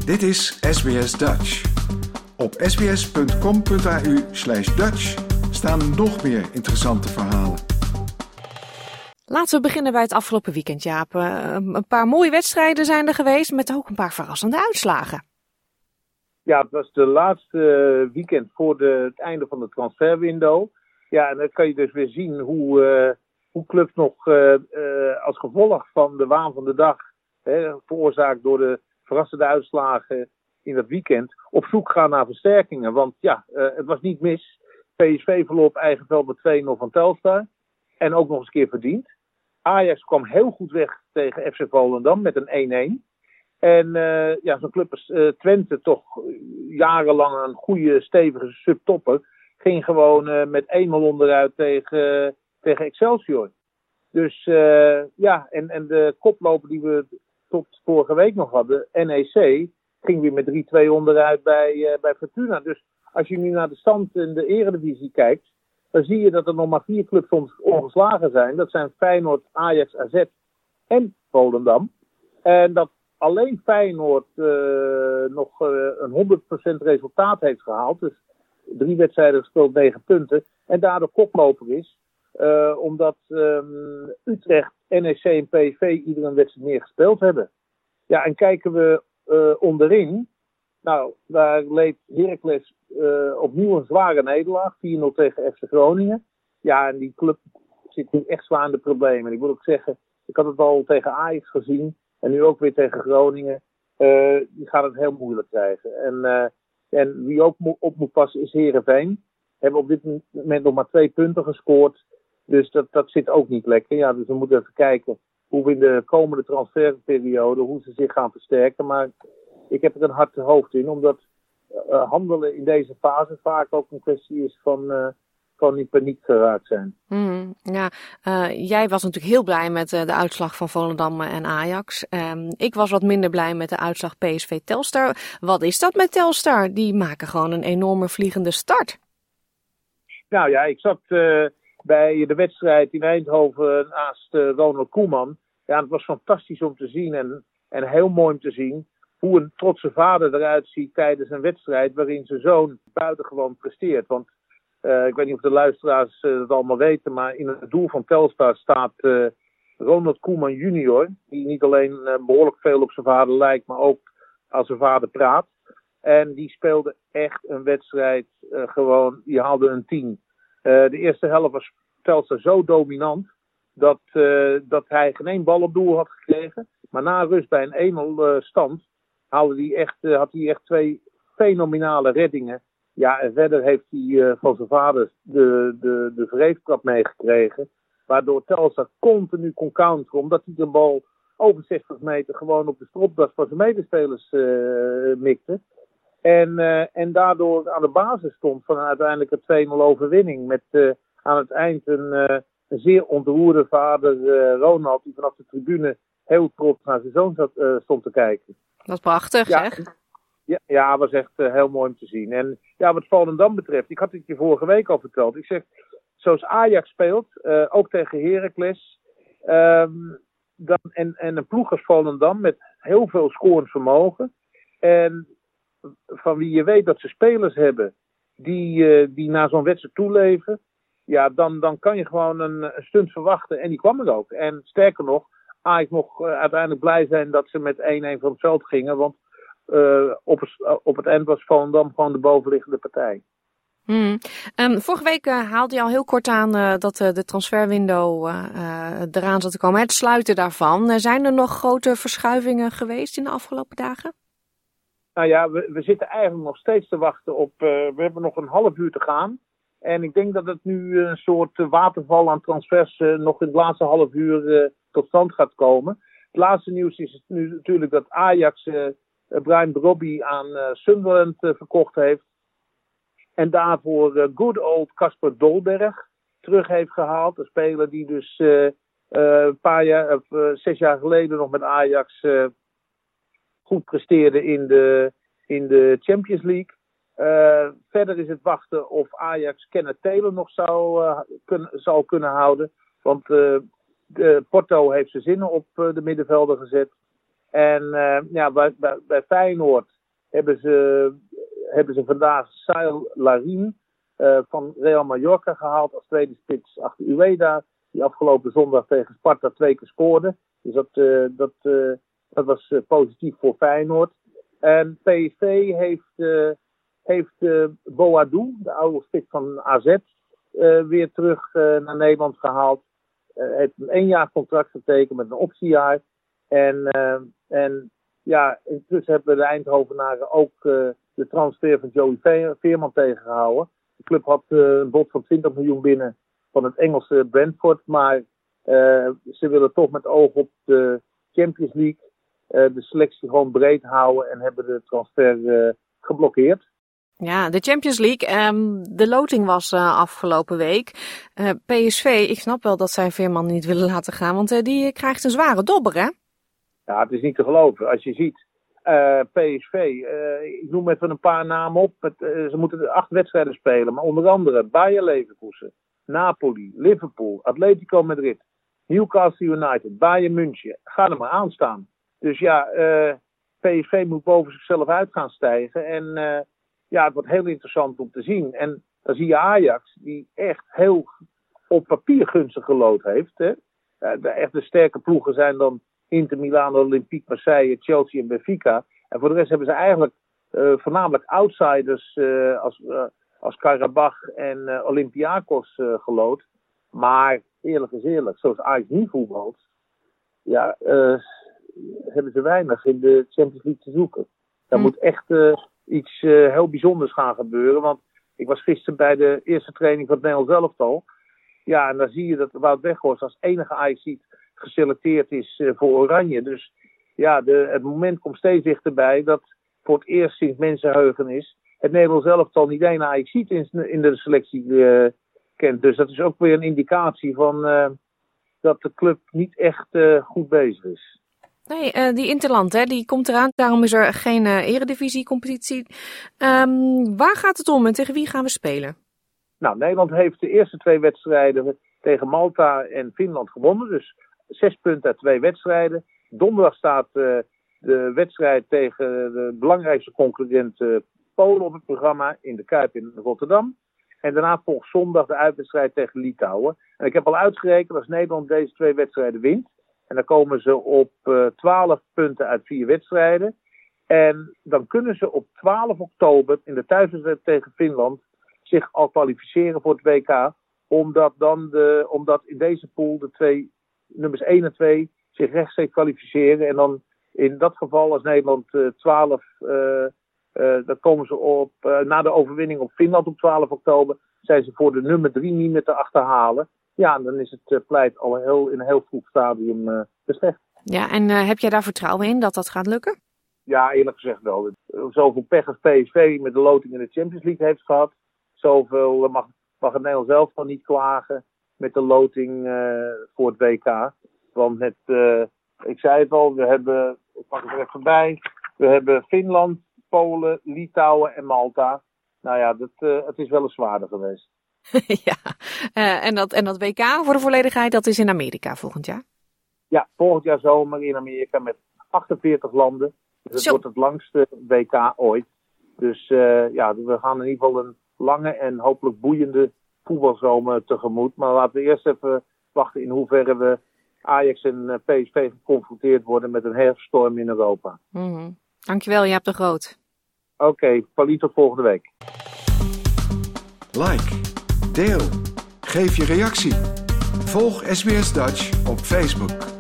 Dit is SBS Dutch. Op sbs.com.au/Dutch staan nog meer interessante verhalen. Laten we beginnen bij het afgelopen weekend, Jaap. Een paar mooie wedstrijden zijn er geweest, met ook een paar verrassende uitslagen. Ja, het was de laatste weekend voor het einde van de transferwindow. Ja, en dan kan je dus weer zien hoe clubs nog als gevolg van de waan van de dag, veroorzaakt door de verrassende uitslagen in dat weekend, op zoek gaan naar versterkingen. Want ja, het was niet mis. PSV verloor op eigen veld met 2-0 van Telstar. En ook nog eens een keer verdiend. Ajax kwam heel goed weg tegen FC Volendam met een 1-1. En zo'n club als Twente, toch jarenlang een goede, stevige subtopper, ging gewoon met 1-0 onderuit tegen Excelsior. Dus en de koploper die we tot vorige week nog hadden, NEC, ging weer met 3-2 onderuit bij Fortuna. Dus als je nu naar de stand in de Eredivisie kijkt, dan zie je dat er nog maar 4 clubs ongeslagen zijn. Dat zijn Feyenoord, Ajax, AZ en Volendam. En dat alleen Feyenoord nog een 100% resultaat heeft gehaald. Dus 3 wedstrijden gespeeld, 9 punten. En daardoor koploper is. Omdat Utrecht, NEC en PSV ieder een wedstrijd meer gespeeld hebben. Ja, en kijken we onderin. Nou, daar leed Heracles opnieuw een zware nederlaag. 4-0 tegen FC Groningen. Ja, en die club zit nu echt zwaar in de problemen. Ik moet ook zeggen, ik had het al tegen Ajax gezien. En nu ook weer tegen Groningen. Die gaat het heel moeilijk krijgen. En wie ook op moet passen is Heerenveen. Hebben op dit moment nog maar 2 punten gescoord. Dus dat zit ook niet lekker. Ja, dus we moeten even kijken hoe we in de komende transferperiode, hoe ze zich gaan versterken. Maar ik heb er een hard hoofd in, omdat handelen in deze fase vaak ook een kwestie is van in paniek geraakt zijn. Jij was natuurlijk heel blij met de uitslag van Volendam en Ajax. Ik was wat minder blij met de uitslag PSV Telstar. Wat is dat met Telstar? Die maken gewoon een enorme vliegende start. Nou ja, ik zat bij de wedstrijd in Eindhoven naast Ronald Koeman. Ja, het was fantastisch om te zien en heel mooi om te zien hoe een trotse vader eruit ziet tijdens een wedstrijd waarin zijn zoon buitengewoon presteert. Want ik weet niet of de luisteraars het allemaal weten, maar in het doel van Telstar staat Ronald Koeman junior, die niet alleen behoorlijk veel op zijn vader lijkt, maar ook als zijn vader praat. En die speelde echt een wedstrijd die haalde een 10. De eerste helft was Telstar zo dominant dat hij geen één bal op doel had gekregen. Maar na rust bij een 1-0 stand had hij echt 2 fenomenale reddingen. Ja, en verder heeft hij van zijn vader de vreeftrap meegekregen. Waardoor Telstar continu kon counteren. Omdat hij de bal over 60 meter gewoon op de stropdas van zijn medespelers mikte. En daardoor aan de basis stond van uiteindelijk een 2-0 overwinning. Met aan het eind een zeer ontroerde vader Ronald, die vanaf de tribune heel trots naar zijn zoon stond te kijken. Dat is prachtig, zeg. Ja, was echt heel mooi om te zien. En ja, wat Volendam betreft, ik had het je vorige week al verteld. Ik zeg, zoals Ajax speelt, ook tegen Heracles. En een ploeg als Volendam met heel veel scorend vermogen. En van wie je weet dat ze spelers hebben die naar zo'n wedstrijd toeleven. Ja, dan kan je gewoon een stunt verwachten. En die kwam er ook. En sterker nog, Ajax mocht uiteindelijk blij zijn dat ze met 1-1 van het veld gingen. Want op het eind was Volendam gewoon de bovenliggende partij. Vorige week haalde je al heel kort aan dat de transferwindow eraan zat te komen. Het sluiten daarvan. Zijn er nog grote verschuivingen geweest in de afgelopen dagen? Nou ja, we zitten eigenlijk nog steeds te wachten op. We hebben nog een half uur te gaan. En ik denk dat het nu een soort waterval aan transfers nog in het laatste half uur tot stand gaat komen. Het laatste nieuws is nu natuurlijk dat Ajax Brian Brobby aan Sunderland verkocht heeft. En daarvoor good old Kasper Dolberg terug heeft gehaald. Een speler die dus 6 jaar geleden nog met Ajax goed presteerde in de Champions League. Verder is het wachten of Ajax Kenneth Taylor nog zal kunnen houden. Want Porto heeft zijn zinnen op de middenvelder gezet. En bij Feyenoord hebben ze vandaag Saïl Larin van Real Mallorca gehaald als tweede spits achter Ueda. Die afgelopen zondag tegen Sparta 2 keer scoorde. Dus dat was positief voor Feyenoord. En PSV heeft Boadou, de oude spits van AZ, weer terug naar Nederland gehaald. Heeft een 1 jaar contract getekend met een optiejaar. En intussen hebben de Eindhovenaren ook de transfer van Joey Veerman tegengehouden. De club had een bod van 20 miljoen binnen van het Engelse Brentford. Maar ze willen toch met oog op de Champions League de selectie gewoon breed houden en hebben de transfer geblokkeerd. Ja, de Champions League. De loting was afgelopen week. PSV, ik snap wel dat zij Veerman niet willen laten gaan, want die krijgt een zware dobber, hè? Ja, het is niet te geloven. Als je ziet, PSV, ik noem even een paar namen op. Ze moeten 8 wedstrijden spelen, maar onder andere Bayer Leverkusen, Napoli, Liverpool, Atletico Madrid, Newcastle United, Bayern München. Ga er maar aan staan. Dus ja, PSV moet boven zichzelf uit gaan stijgen. En het wordt heel interessant om te zien. En dan zie je Ajax, die echt heel op papier gunstig gelood heeft. Hè? De echte sterke ploegen zijn dan Inter Milan, Olympique Marseille, Chelsea en Benfica. En voor de rest hebben ze eigenlijk voornamelijk outsiders als Karabach en Olympiakos gelood. Maar eerlijk is eerlijk, zoals Ajax nu voetbalt, hebben ze weinig in de Champions League te zoeken. Daar moet echt iets heel bijzonders gaan gebeuren. Want ik was gisteren bij de eerste training van het Nederlands elftal. Ja, en dan zie je dat Wout Weghorst als enige Ajaxiet geselecteerd is voor Oranje. Dus ja, het moment komt steeds dichterbij dat voor het eerst sinds mensenheugenis het Nederlands elftal niet één Ajaxiet in de selectie kent. Dus dat is ook weer een indicatie van dat de club niet echt goed bezig is. Nee, die Interland, hè, die komt eraan. Daarom is er geen eredivisie-competitie. Waar gaat het om en tegen wie gaan we spelen? Nou, Nederland heeft de eerste 2 wedstrijden tegen Malta en Finland gewonnen. Dus 6 punten uit 2 wedstrijden. Donderdag staat de wedstrijd tegen de belangrijkste concurrent Polen op het programma in de Kuip in Rotterdam. En daarna volgt zondag de uitwedstrijd tegen Litouwen. En ik heb al uitgerekend, als Nederland deze 2 wedstrijden wint, en dan komen ze op 12 punten uit 4 wedstrijden. En dan kunnen ze op 12 oktober in de thuiswedstrijd tegen Finland zich al kwalificeren voor het WK. Omdat in deze pool de 2 nummers 1 en 2 zich rechtstreeks kwalificeren. En dan in dat geval als Nederland 12, dan komen ze op, na de overwinning op Finland op 12 oktober, zijn ze voor de nummer 3 niet meer te achterhalen. Ja, en dan is het pleit al in een heel vroeg stadium beslecht. Ja, en heb jij daar vertrouwen in dat dat gaat lukken? Ja, eerlijk gezegd wel. Zoveel pech als PSV met de loting in de Champions League heeft gehad. Zoveel mag het Nederlands elftal niet klagen met de loting voor het WK. Want ik zei het al, ik pak het er even bij. We hebben Finland, Polen, Litouwen en Malta. Nou ja, het is wel een zwaarder geweest. Ja, en dat WK voor de volledigheid, dat is in Amerika volgend jaar? Ja, volgend jaar zomer in Amerika met 48 landen. Dus het wordt het langste WK ooit. Dus we gaan in ieder geval een lange en hopelijk boeiende voetbalzomer tegemoet. Maar laten we eerst even wachten in hoeverre we Ajax en PSV geconfronteerd worden met een herfststorm in Europa. Mm-hmm. Dankjewel, Jaap de Groot. Oké, Pauli, tot volgende week. Like, deel, geef je reactie. Volg SBS Dutch op Facebook.